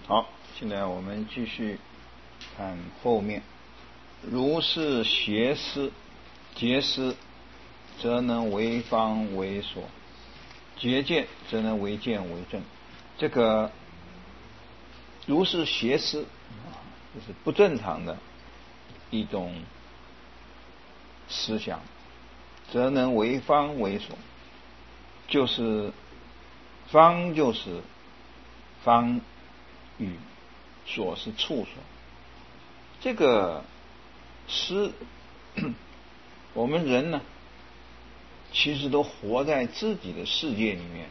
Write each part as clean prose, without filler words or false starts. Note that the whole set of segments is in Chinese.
好，现在我们继续看后面。如是邪思结思，则能为方为所；结见，则能为见为正。这个如是邪思就是不正常的一种思想，则能为方为所。就是方就是方语，所是处所。这个思我们人呢，其实都活在自己的世界里面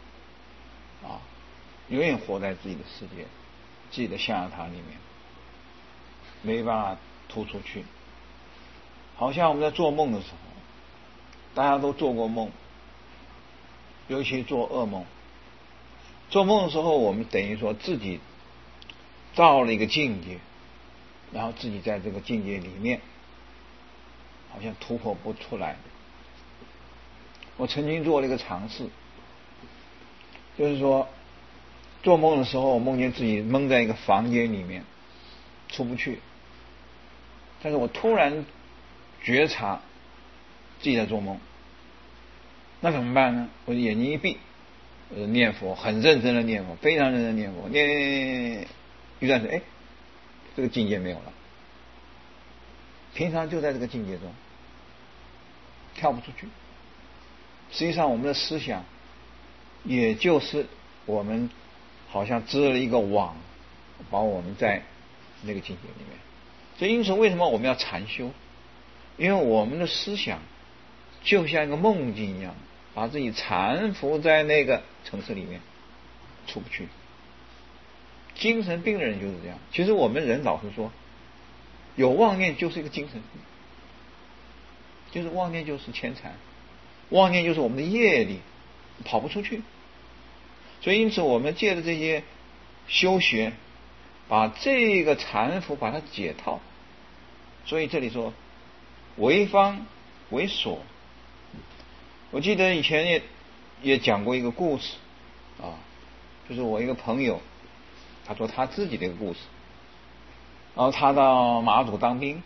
永远活在自己的世界，自己的象牙塔里面，没办法突出去。好像我们在做梦的时候，大家都做过梦，尤其做噩梦。做梦的时候，我们等于说自己到了一个境界，然后自己在这个境界里面好像突破不出来。我曾经做了一个尝试，就是说做梦的时候，我梦见自己蒙在一个房间里面出不去，但是我突然觉察自己在做梦，那怎么办呢？我眼睛一闭，念佛，很认真的念佛，非常认真的念佛，念一段时间，这个境界没有了。平常就在这个境界中跳不出去。实际上我们的思想也就是我们好像织了一个网，把我们在那个境界里面。所以因此为什么我们要禅修？因为我们的思想就像一个梦境一样，把自己缠缚在那个层次里面出不去。精神病人就是这样。其实我们人老实说，有妄念就是一个精神病，就是妄念就是牵缠，妄念就是我们的业力，跑不出去。所以因此我们借着这些修学，把这个缠缚把它解套。所以这里说为方为所。我记得以前也讲过一个故事就是我一个朋友，他说他自己的一个故事。然后他到马祖当兵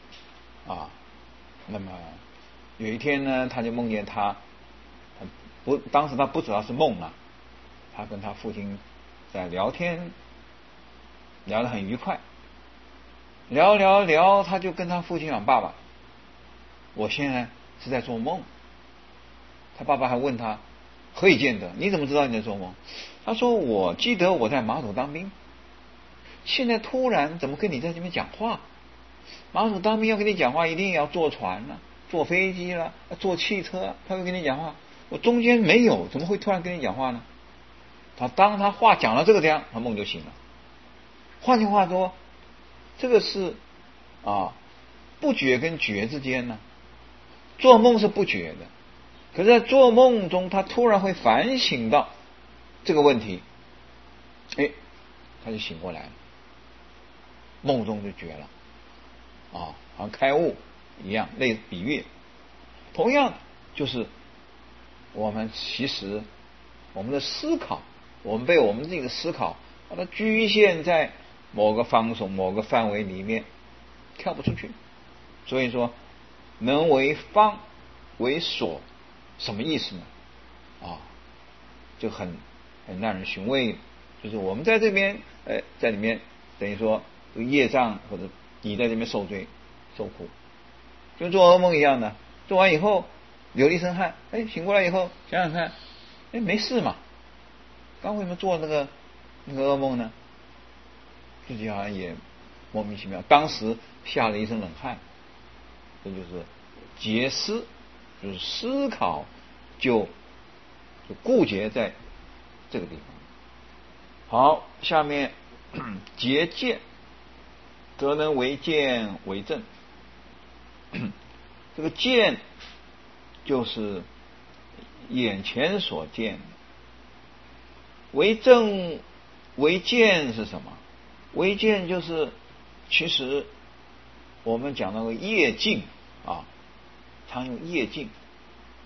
那么有一天呢，他就梦见当时他不知道是梦他跟他父亲在聊天，聊得很愉快，聊，他就跟他父亲讲：爸爸，我现在是在做梦。他爸爸还问他：何以见得？你怎么知道你在做梦？他说：我记得我在马祖当兵，现在突然怎么跟你在这边讲话？马祖当兵要跟你讲话，一定要坐船了，坐飞机了，坐汽车，他会跟你讲话。我中间没有，怎么会突然跟你讲话呢？当他话讲到这个地方，他梦就醒了。换句话说，这个是不觉跟觉之间呢。做梦是不觉的，可是在做梦中，他突然会反省到这个问题，他就醒过来了，梦中就觉了好像开悟一样，类似比喻。同样就是我们其实我们的思考，我们被我们自己的思考把它局限在某个方所某个范围里面，跳不出去。所以说能为方为所，什么意思呢？就很让人寻味。就是我们在这边在里面等于说业障，或者你在这边受罪受苦，就做噩梦一样的。做完以后流了一身汗，醒过来以后想想看，没事嘛，刚为什么做那个噩梦呢？自己好像也莫名其妙，当时下了一身冷汗。这就是结思，就是思考就固结在这个地方。好，下面结见，则能为见为正。这个见就是眼前所见，为正为见是什么？为见就是其实我们讲到业境常用业境，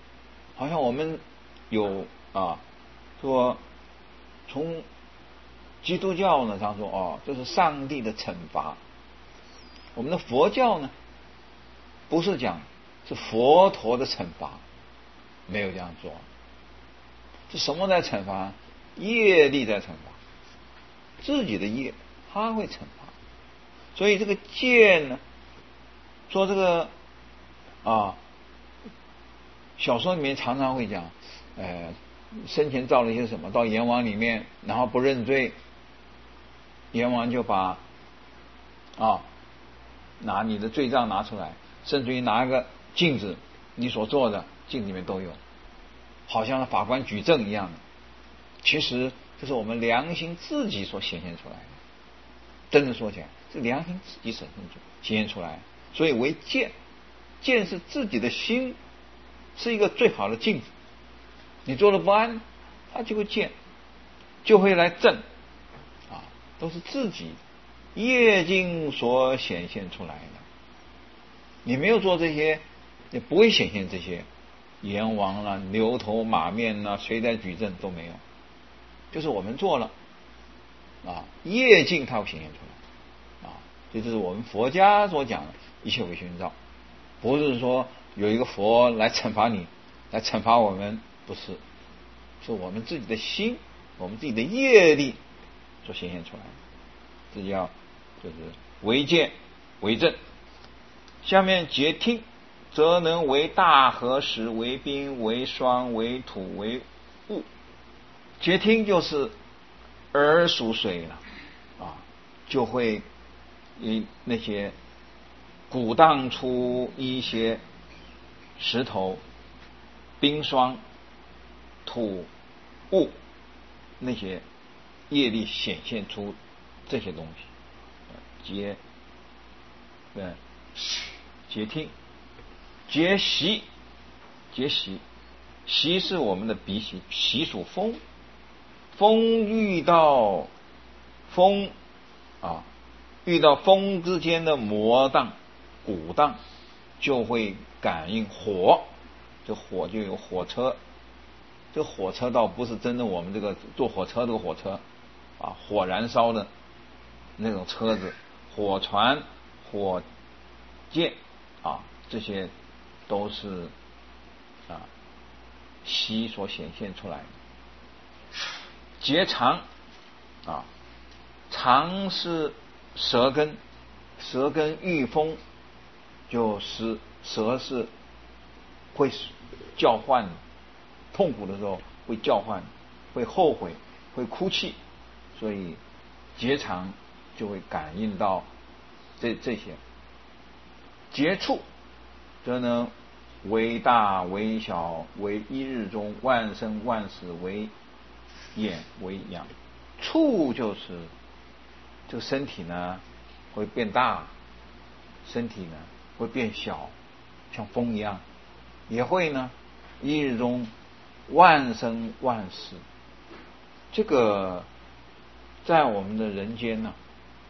好像我们有说从基督教呢常说这是上帝的惩罚。我们的佛教呢不是讲是佛陀的惩罚，没有这样做。是什么在惩罚？业力在惩罚，自己的业他会惩罚。所以这个剑呢，说这个小说里面常常会讲，生前造了一些什么，到阎王里面，然后不认罪，阎王就把拿你的罪状拿出来，甚至于拿一个镜子，你所做的镜子里面都有，好像法官举证一样的。其实这是我们良心自己所显现出来的。真的说起来，是良心自己显现出来。所以为剑，剑是自己的心，是一个最好的镜子。你做的不安，它就会剑，就会来正都是自己业境所显现出来的。你没有做这些，也不会显现这些阎王啦、牛头马面啦、谁在举证都没有，就是我们做了业境它会显现出来这就是我们佛家所讲的一切为心造，不是说有一个佛来惩罚你，来惩罚我们，不是，是我们自己的心，我们自己的业力所显现出来的，这就是为见为正。下面结听，则能为大河时，为冰，为霜，为土，为雾。结听就是耳属水了就会那些鼓荡出一些石头、冰霜、土、雾，那些业力显现出这些东西。结听，结习，习是我们的鼻息，习属风，风遇到风遇到风之间的磨荡、鼓荡，就会感应火。这火就有火车，这火车倒不是真的我们这个坐火车这个火车火燃烧的那种车子，火船、火箭这些都是习所显现出来的。结肠肠是舌根，舌根遇风，就是舌是会叫唤，痛苦的时候会叫唤，会后悔，会哭泣，所以结肠就会感应到这些。结处则能为大为小，为一日中万生万死，为眼为阳。处就是这个身体呢会变大，身体呢会变小，像风一样，也会呢一日中万生万死。这个在我们的人间呢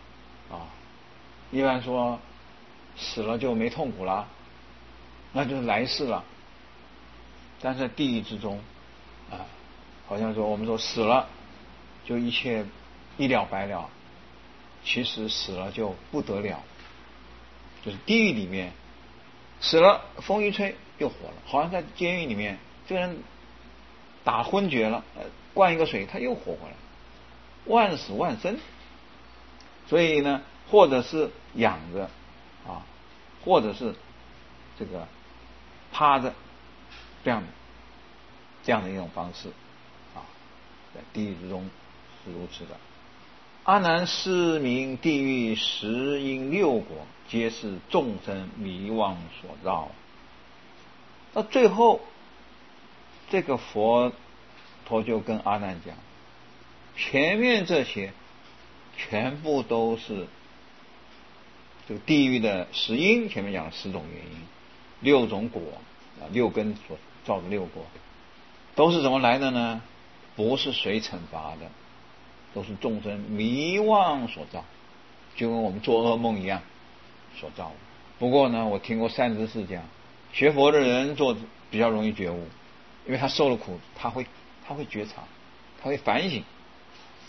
一般说死了就没痛苦了，那就是来世了。但是在地狱之中好像说我们说死了就一切一了百了，其实死了就不得了。就是地狱里面死了，风一吹又活了，好像在监狱里面这个人打昏厥了，灌一个水他又活回来，万死万生。所以呢，或者是仰着或者是这个趴着，这样的一种方式在地狱之中是如此的。阿难，是名地狱十因六果，皆是众生迷妄所造。到最后，这个佛陀就跟阿难讲，前面这些全部都是这个地狱的十因，前面讲了10种原因，六种果六根所造的六果，都是怎么来的呢？不是谁惩罚的，都是众生迷妄所造，就跟我们做噩梦一样所造的。不过呢，我听过善知识讲，学佛的人做比较容易觉悟，因为他受了苦，他会觉察，他会反省，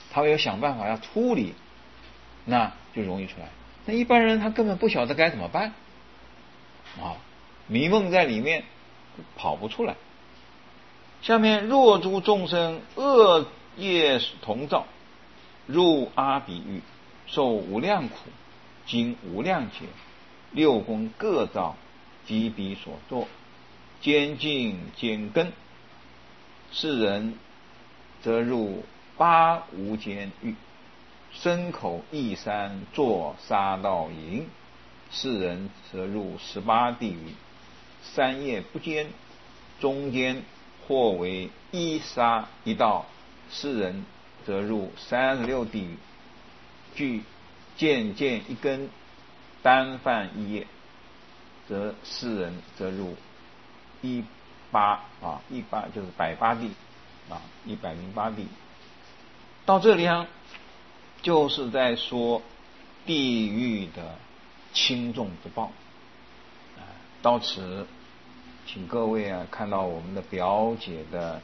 他要想办法要处理，那就容易出来。那一般人他根本不晓得该怎么办啊，迷梦在里面跑不出来。下面若诸众生恶业同造，入阿鼻狱，受无量苦，经无量劫，六功各造，即彼所作，兼净兼根，是人则入八无间狱，身口意三作杀盗淫，是人则入18地狱，三业不间，中间或为一杀一盗，是人则入36地狱，具渐一根，单犯一业，则是人则入18就是108地108地。到这里就是在说地狱的轻重之报。到此请各位看到我们的表解的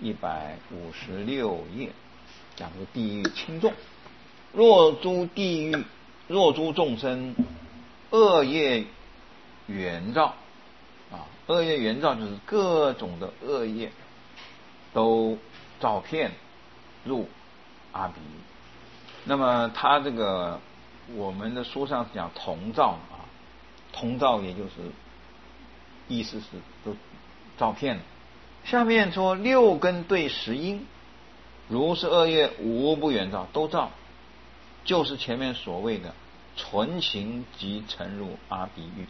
156页，讲的地狱轻重。若诸众生恶业缘造，恶业缘造就是各种的恶业都造片入阿鼻狱。那么他这个我们的书上是讲同造同造也就是意思是都造片了。下面说六根对十因，如是恶业无不缘造，都造，就是前面所谓的纯情即沉入阿鼻狱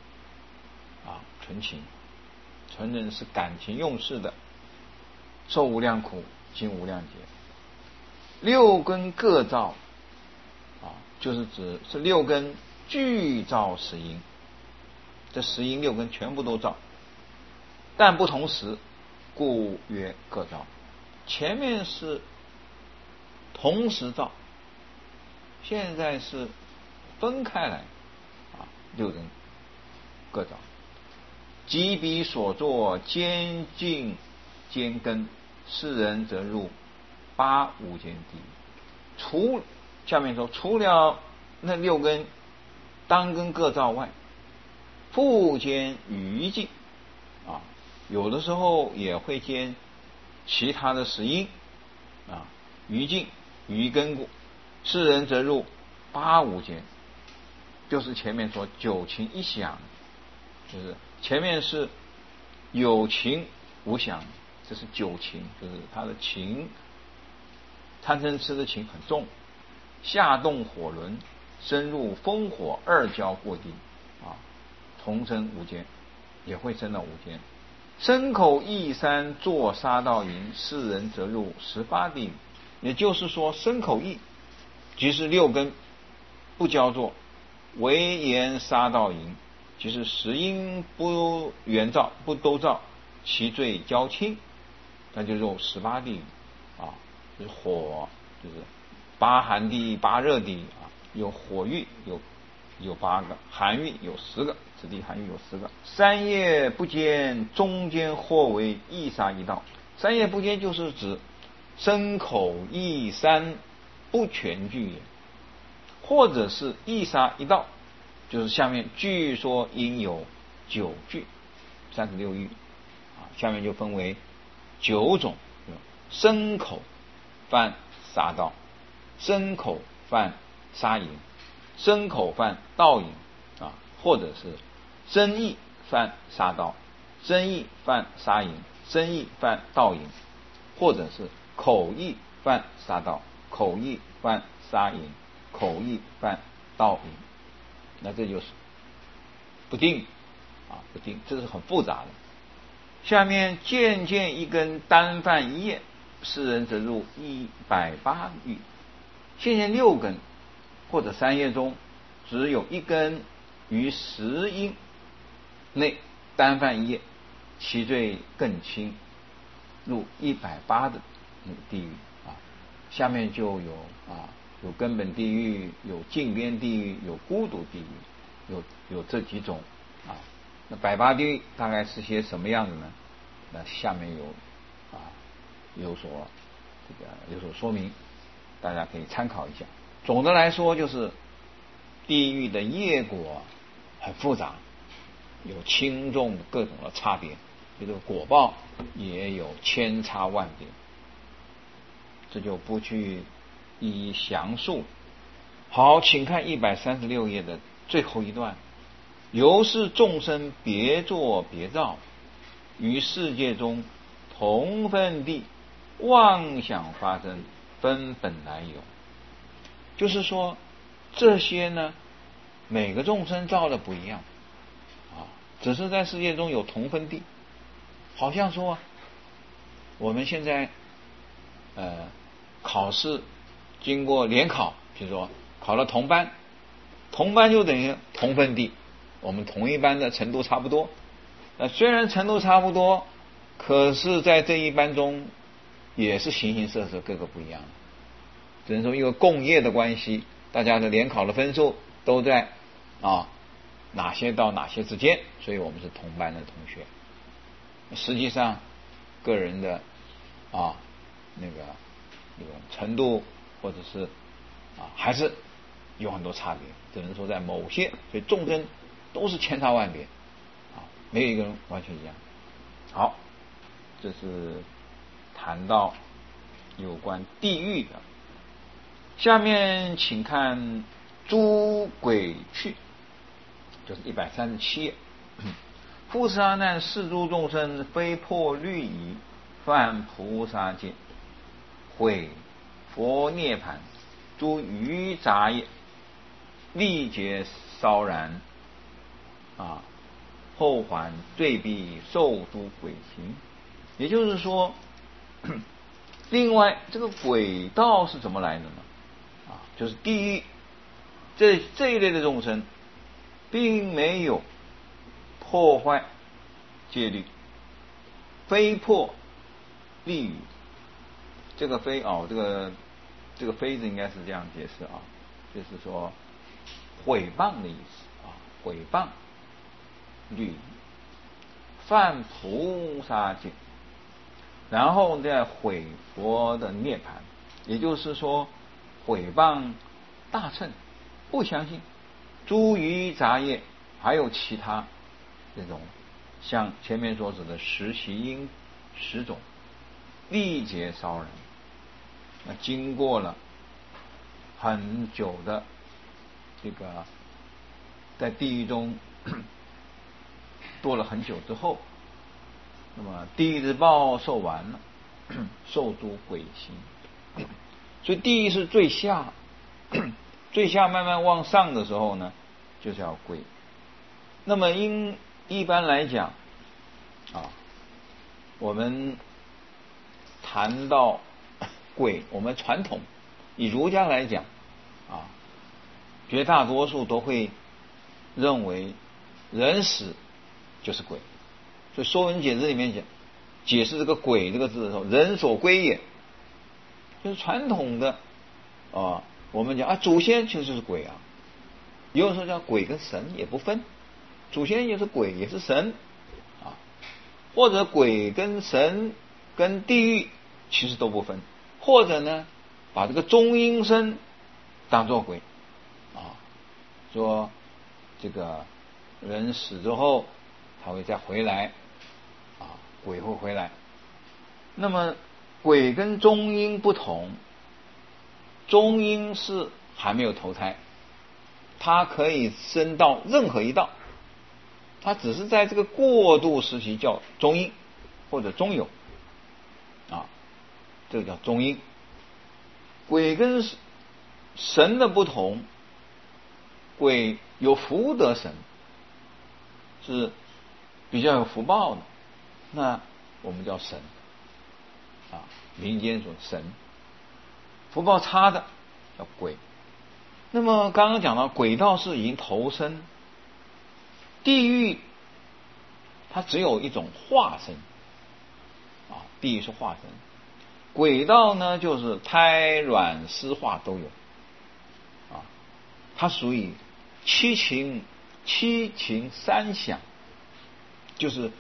纯情，纯人是感情用事的，受无量苦，经无量劫。六根各造就是指是六根具造十因，这十因六根全部都造，但不同时，故曰各造。前面是同时造，现在是分开来六根各造，即彼所作，兼净兼根，是人则入八无间地狱。下面说除了那六根单根各造外，复兼余净有的时候也会兼其他的十因余净余根故，是人则入八无间，就是前面说九情一想，就是前面是有情无想，这是九情，就是他的情贪嗔痴的情很重，下动火轮，深入烽火二交过地同生无间，也会升到无间。身口意三作杀盗淫，是人则入18地狱。也就是说身口意即是六根不交作，唯言杀盗淫，即是十因不缘造，不都造，其罪较轻，那就入18地狱就是火，就是八寒地八热地有火狱有8个，寒狱有10个，此地寒狱有10个。三业不间，中间或为一杀一盗。三业不间就是指身口意三不全具也，或者是一杀一盗，就是下面据说应有9具36狱下面就分为9种，身口犯杀盗，身口犯杀淫，身口犯盗淫或者是身意犯杀盗，身意犯杀淫，身意犯盗淫，或者是口意犯杀盗，口意犯杀淫，口意犯盗淫。那这就是不定不定，这是很复杂的。下面渐一根，单犯一业，是人则入180狱。现前6根或者3业中，只有一根于10因内单犯一业，其罪更轻，入180的地狱下面就有根本地狱，有近边地狱，有孤独地狱，有这几种那180地狱大概是些什么样子呢？那下面有所说明。 大家可以参考一下。总的来说，就是地狱的业果很复杂，有轻重各种的差别，这个果报也有千差万别，这就不去一一详述。好，请看136页的最后一段。由是众生别作别造，于世界中同分地，妄想发生，分本来有。就是说，这些呢，每个众生造的不一样啊，只是在世界中有同分地。好像说，我们现在考试经过联考，比如说考了同班，同班就等于同分地，我们同一班的程度差不多。虽然程度差不多，可是在这一班中也是形形色色，各个不一样。只能说一个共业的关系，大家的联考的分数都在哪些到哪些之间，所以我们是同班的同学。实际上个人的那个程度或者是还是有很多差别，只能说在某些，所以众生都是千差万别没有一个人完全一样。好，这是谈到有关地狱的。下面请看诸鬼趣，就是137页。复是阿难，是诸众生非破律仪，犯菩萨戒，毁佛涅槃，诸余杂业，历劫烧然后还罪必受诸鬼行。也就是说，另外这个鬼道是怎么来的呢？就是地狱这一类的众生，并没有破坏戒律，非破律仪。这个非这个非字应该是这样解释就是说毁谤的意思毁谤律仪，犯菩萨戒，然后再毁佛的涅槃。也就是说，毁谤大乘，不相信诸余杂业，还有其他这种像前面所指的十习因10种，历劫烧人。那经过了很久的这个在地狱中堕了很久之后，那么地狱之报受完了，受诸鬼行。所以地狱是最下，最下慢慢往上的时候呢，就叫鬼。那么一般来讲我们谈到鬼，我们传统以儒家来讲绝大多数都会认为人死就是鬼。所以《说文解字》里面讲，解释这个鬼这个字的时候，人所归也，就是传统的我们讲祖先其实就是鬼有人说叫鬼跟神也不分，祖先也是鬼也是神或者鬼跟神跟地狱其实都不分，或者呢把这个中阴身当作鬼说这个人死之后他会再回来鬼会回来。那么鬼跟中阴不同，中阴是还没有投胎，它可以升到任何一道，它只是在这个过渡时期叫中阴或者中有这个叫中阴。鬼跟神的不同，鬼有福德神，是比较有福报的，那我们叫神民间说神。福报差的叫鬼。那么刚刚讲到鬼道是已经投生，地狱它只有一种化身地狱是化身，鬼道呢就是胎卵湿化都有它属于七情三想，就是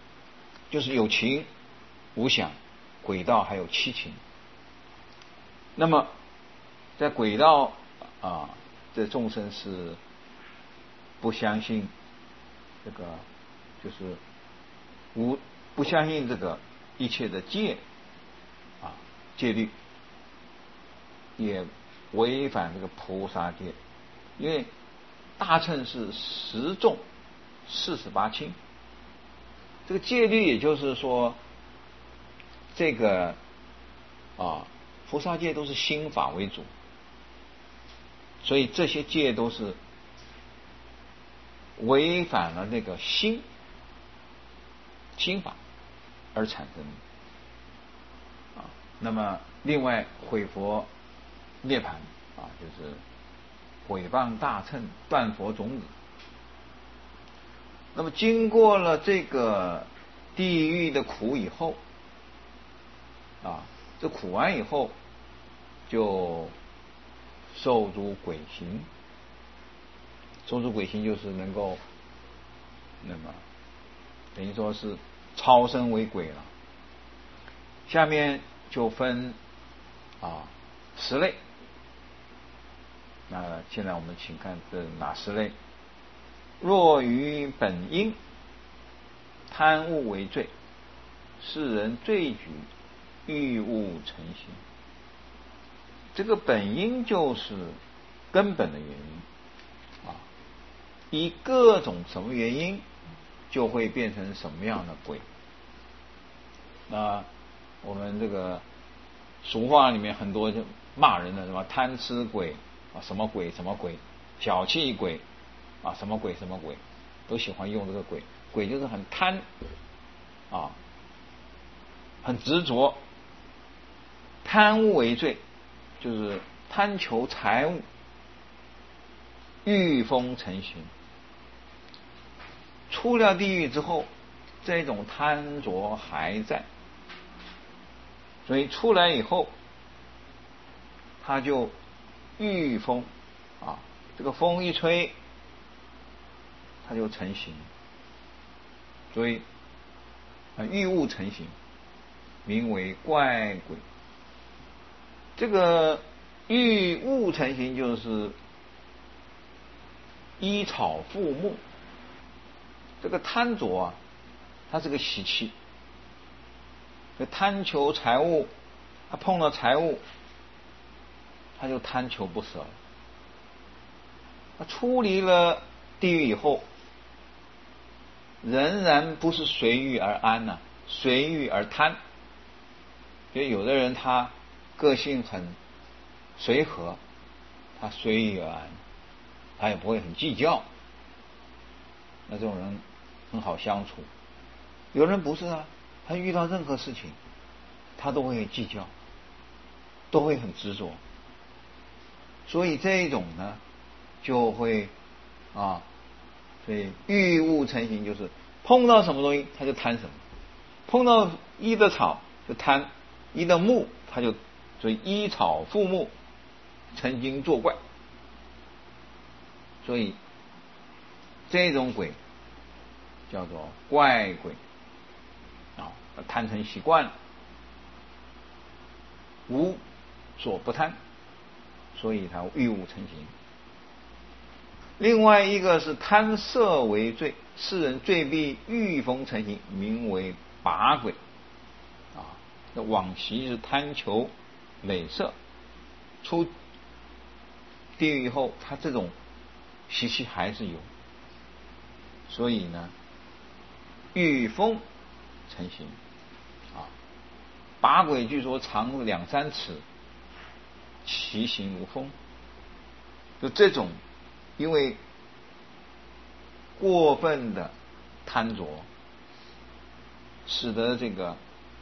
就是有情无想，鬼道还有七情。 那么在轨道啊，这众生是不相信这个，就是不相信这个一切的戒啊戒律，也违反这个菩萨戒，因为大乘是10重48轻，这个戒律也就是说，这个菩萨戒都是心法为主，所以这些戒都是违反了那个心法而产生的那么另外毁佛涅槃就是毁谤大乘，断佛种子。那么经过了这个地狱的苦以后这苦完以后就受诸鬼行，受诸鬼行就是能够那么等于说是超生为鬼了。下面就分10类。那现在我们请看这哪10类？若于本因贪恶为罪，世人罪举欲物成形。这个本因就是根本的原因以各种什么原因就会变成什么样的鬼。那我们这个俗话里面很多就骂人的，什么贪吃鬼什么鬼什么鬼，小气鬼什么鬼什么鬼，都喜欢用这个鬼。鬼就是很贪很执着。贪污为罪，就是贪求财物，欲风成形。出了地狱之后，这种贪着还在，所以出来以后他就御风这个风一吹他就成形，所以欲物成形，名为怪鬼。这个欲物成形就是依草附木。这个贪着它是个习气，贪求财物，他碰到财物他就贪求不舍了。他出离了地狱以后，仍然不是随遇而安随遇而贪。因为有的人他个性很随和，他随遇而安，他也不会很计较，那这种人很好相处。有人不是他遇到任何事情他都会计较，都会很执着，所以这一种呢就会所以欲物成形，就是碰到什么东西他就贪什么，碰到依的草就贪，依的木他就所以依草附木，成精作怪。所以这种鬼叫做怪鬼贪成习惯了，无所不贪，所以他欲物成形。另外一个是贪色为罪，世人罪必欲风成形，名为拔鬼往昔是贪求美色，出地狱以后他这种习气还是有，所以呢欲风成形拔鬼据说长2-3尺，其形如风。就这种因为过分的贪着，使得这个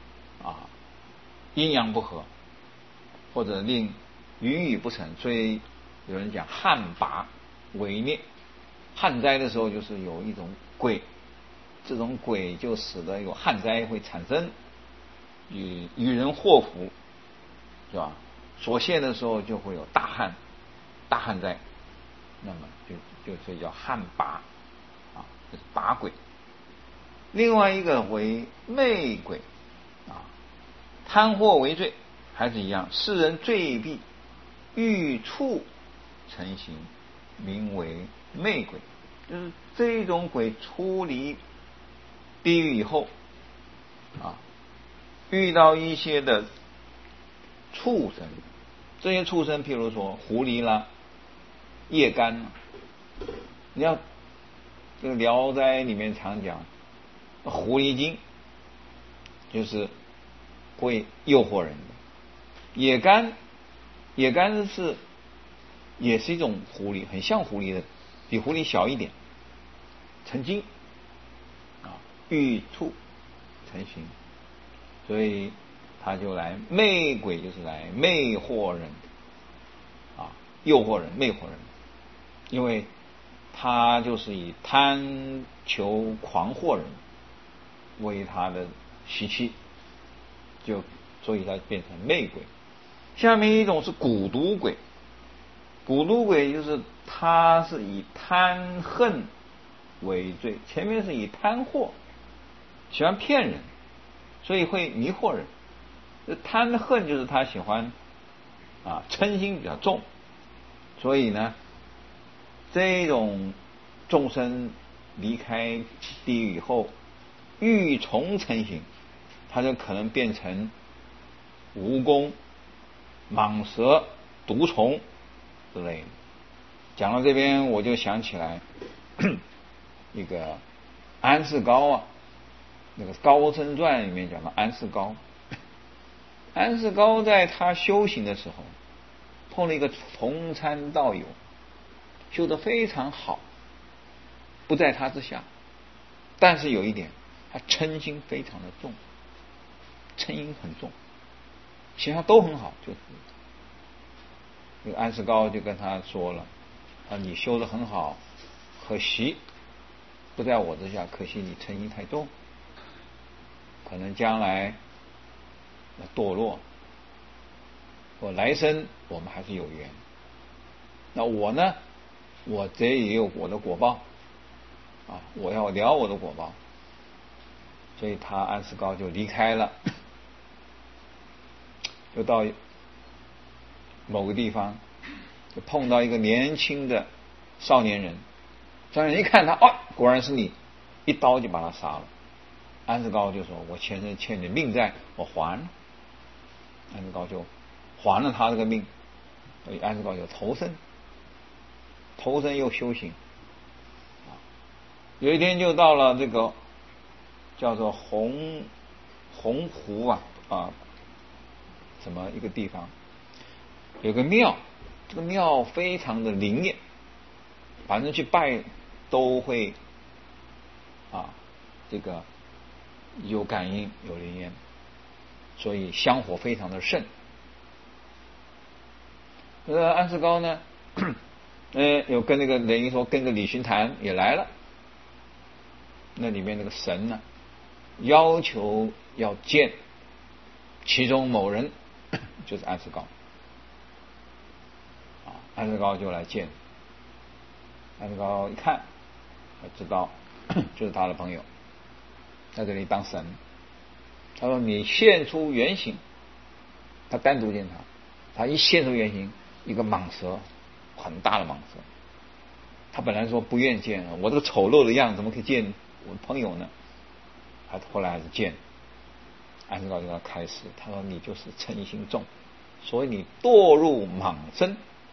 阴阳不和，或者令云雨不成，所以有人讲旱魃为孽。旱灾的时候就是有一种鬼，这种鬼就使得有旱灾会产生，与人祸福，是吧？所现的时候就会有大旱灾，那么所以叫旱魃这是魃鬼。另外一个为魅鬼贪惑为罪， 还是一样，世人罪必欲处成形，名为魅鬼。就是这种鬼出离地狱以后遇到一些的畜生，这些畜生譬如说狐狸啦、夜干啦，你要这个《聊斋》里面常讲狐狸精，就是会诱惑人的。野干是也是一种狐狸，很像狐狸的，比狐狸小一点，成精欲处成形，所以他就来魅鬼，就是来魅惑人诱惑人、魅惑人，因为他就是以贪求狂惑人为他的习气，所以他变成魅鬼。下面一种是蛊毒鬼，蛊毒鬼就是他是以贪恨为罪，前面是以贪惑，喜欢骗人，所以会迷惑人。贪恨就是他喜欢嗔心比较重，所以呢，这种众生离开地狱以后，欲虫成形，他就可能变成蜈蚣、蟒蛇、毒虫之类的。讲到这边，我就想起来一个安世高那个《高僧传》里面讲到安世高。安世高在他修行的时候，碰了一个同参道友，修得非常好，不在他之下，但是有一点，他嗔心非常的重，嗔心很重，其他都很好，就是那个安世高就跟他说了你修得很好，可惜不在我之下，可惜你嗔心太重，可能将来堕落，我来生我们还是有缘。那我呢，我这也有我的果报我要了我的果报，所以他安世高就离开了，就到某个地方，就碰到一个年轻的少年人，少年人一看他，果然是你，一刀就把他杀了。安世高就说：“我前生欠你命债，我还了。”安世高就还了他这个命，所以安世高就投生又修行。有一天就到了这个叫做洪湖什么一个地方，有个庙，这个庙非常的灵验，反正去拜都会这个有感应有灵验，所以香火非常的盛。安世高呢有跟那个等于说跟着李寻潭也来了，那里面那个神呢要求要见其中某人，就是安世高安世高就来见。安世高一看知道就是他的朋友在这里当神，他说你现出原形，他单独见他一现出原形，一个蟒蛇，很大的蟒蛇，他本来说不愿见，我这个丑陋的样子怎么可以见我的朋友呢？他后来还是见。安世高就跟他开示，他说你就是嗔心重，所以你堕入蟒身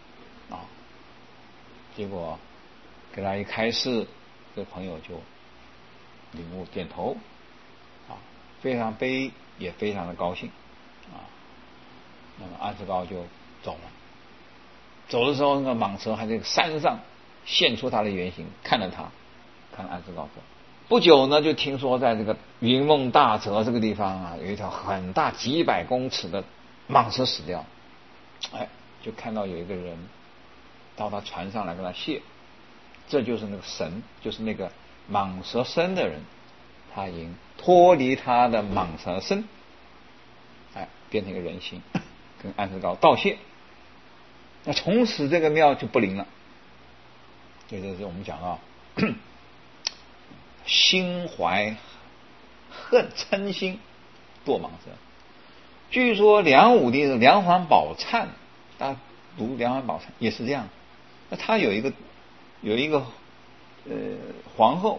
结果给他一开示，这个朋友就领悟点头非常悲也非常的高兴那么安世高就走了。走的时候，那个蟒蛇还在山上现出它的原形，看着他，看安世高走。不久呢，就听说在这个云梦大泽这个地方有一条很大几百公尺的蟒蛇死掉，就看到有一个人到他船上来跟他谢，这就是那个神，就是那个蟒蛇身的人，他已经脱离他的蟒蛇身，变成一个人形，跟安世高道谢。那从此这个庙就不灵了。这就是我们讲到心怀恨嗔心堕蟒蛇。 据说梁武帝的梁皇宝忏，大家读梁皇宝忏也是这样。那他有一个皇后，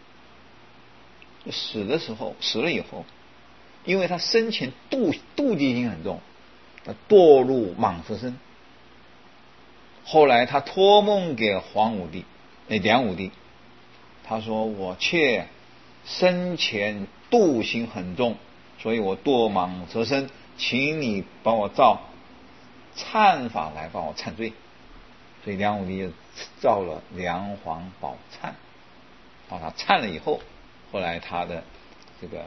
死了以后，因为他生前妒忌心很重，他堕入蟒蛇身。后来他托梦给梁武帝，他说我妾生前妒心很重，所以我堕蟒蛇身，请你帮我造忏法来帮我忏罪。所以梁武帝就造了梁皇宝忏，把他忏了以后，后来他的这个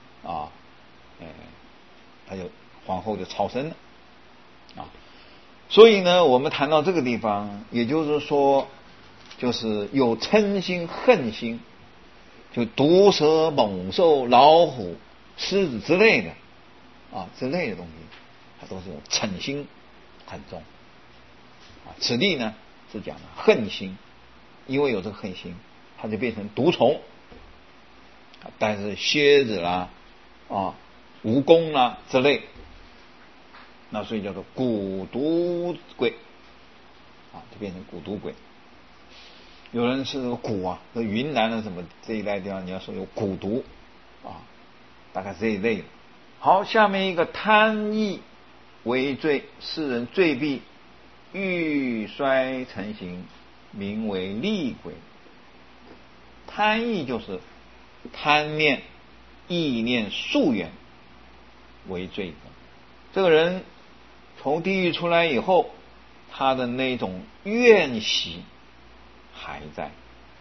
他就皇后就超生了啊。所以呢，我们谈到这个地方，也就是说，就是有嗔心、恨心，就毒蛇、猛兽、老虎、狮子之类的之类的东西，它都是有嗔心很重此地呢是讲的恨心，因为有这个恨心，它就变成毒虫但是蝎子啦蜈蚣啦之类，那所以叫做蛊毒鬼就变成蛊毒鬼。有人是蛊那云南的什么这一带地方，你要说有蛊毒大概这一类的。好，下面一个贪意为罪，世人罪必欲衰成形，名为厉鬼。贪意就是贪念、意念数缘为罪的。这个人从地狱出来以后，他的那种怨习还在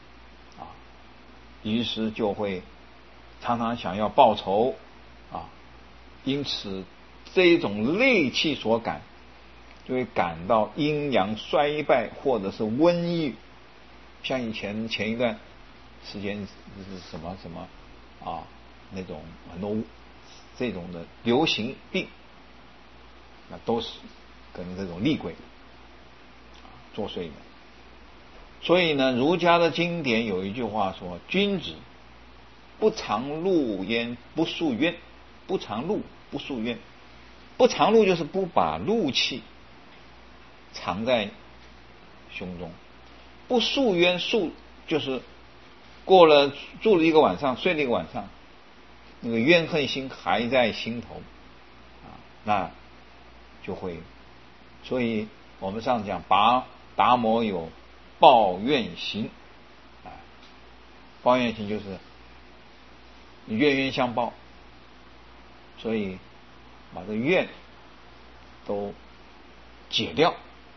于是就会常常想要报仇因此这种戾气所感，就会感到阴阳衰败或者是瘟疫。像以前一段时间是什么那种很多这种的流行病，那都是跟这种厉鬼作祟的。所以呢，儒家的经典有一句话说：君子不常怒焉不诉冤。不常怒不诉冤，不常怒就是不把怒气藏在胸中，不诉冤，诉就是住了一个晚上，睡了一个晚上，那个怨恨心还在心头那就会。所以我们上讲达摩有抱怨行抱怨行就是你冤冤相报，所以把这怨都解掉。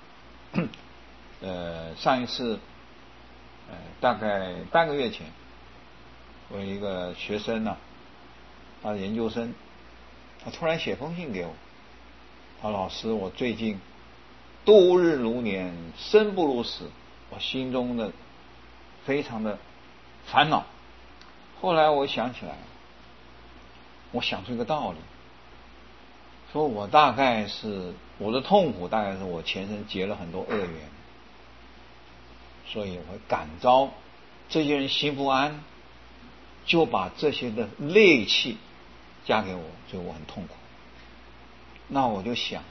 上一次大概半个月前，我有一个学生他的研究生，他突然写封信给我，他说：老师，我最近度日如年，生不如死，我心中的非常的烦恼。后来我想起来，我想出一个道理，说我的痛苦大概是我前生结了很多恶缘，所以我会感召这些人心不安，就把这些的戾气加给我，所以我很痛苦。那我就想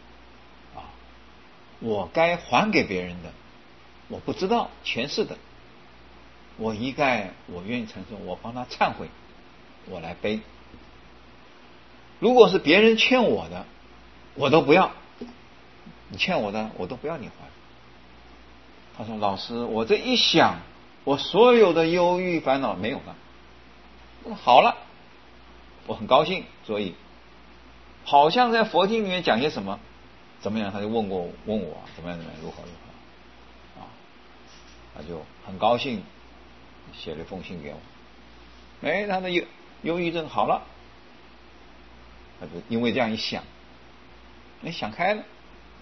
我该还给别人的我不知道前世的，我愿意承受，我帮他忏悔，我来背。如果是别人欠我的，我都不要，你欠我的我都不要你还。他说：老师，我这一想，我所有的忧郁烦恼没有了，好了，我很高兴。所以好像在佛经里面讲些什么怎么样，他就问我怎么样如何他就很高兴写了一封信给我，他的忧郁症好了。他就因为这样一想，想开了。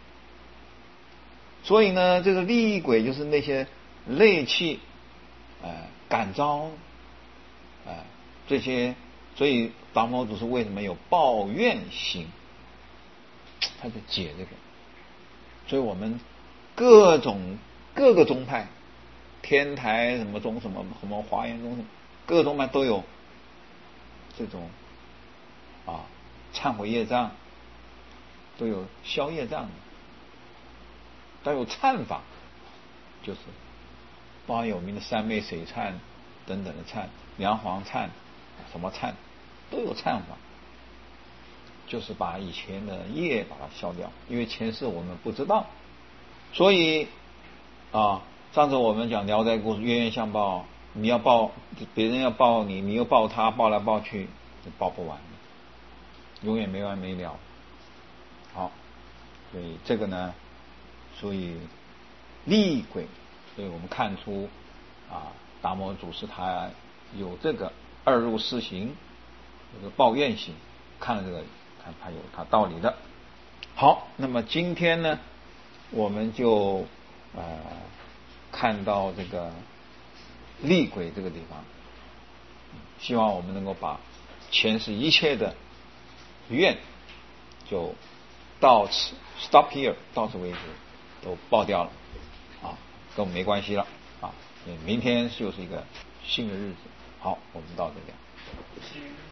所以呢，这个厉鬼就是那些戾气感召这些，所以达摩祖师为什么有抱怨心，他就解这个。所以我们各个宗派，天台什么宗什么华严宗各个宗派都有这种忏悔业障，都有消业障的，都有忏法，就是包含有名的三昧水忏等等的忏，梁皇忏，什么忏都有忏法，就是把以前的业把它消掉，因为前世我们不知道，所以上次我们讲聊斋故事，冤冤相报，你要报别人要报你，你又报他，报来报去就报不完，永远没完没了。好，所以这个呢，所以厉鬼，所以我们看出达摩祖师他有这个二入四行，有个报怨行，看了这个，看他有他道理的。好，那么今天呢，我们就看到这个厉鬼这个地方，希望我们能够把前世一切的怨就到此 stop here， 到此为止都爆掉了跟我们没关系了明天就是一个新的日子。好，我们到这边。